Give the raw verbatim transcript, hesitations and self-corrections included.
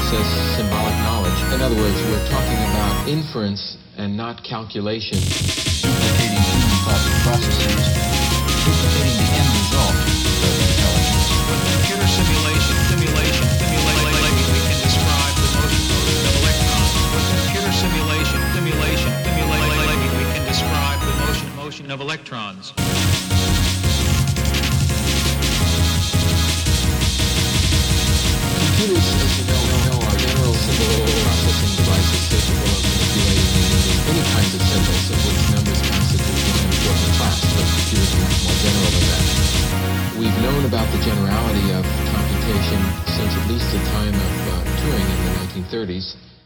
access symbolic knowledge. In other words, we're talking about inference and not calculation. Duplicating human thought processes, duplicating the end result of intelligence. With computer simulation, simulation, simulation, we can describe the motion, motion of electrons. With computer simulation, simulation, simulation, we can describe the motion, motion of electrons. Computers, as you know, know are general symbol processing devices capable of manipulating and reading any kinds of symbols, of which numbers constitute one important class, but computers are much more general than that. We've known about the generality of computation since at least the time of uh, Turing in the nineteen thirties.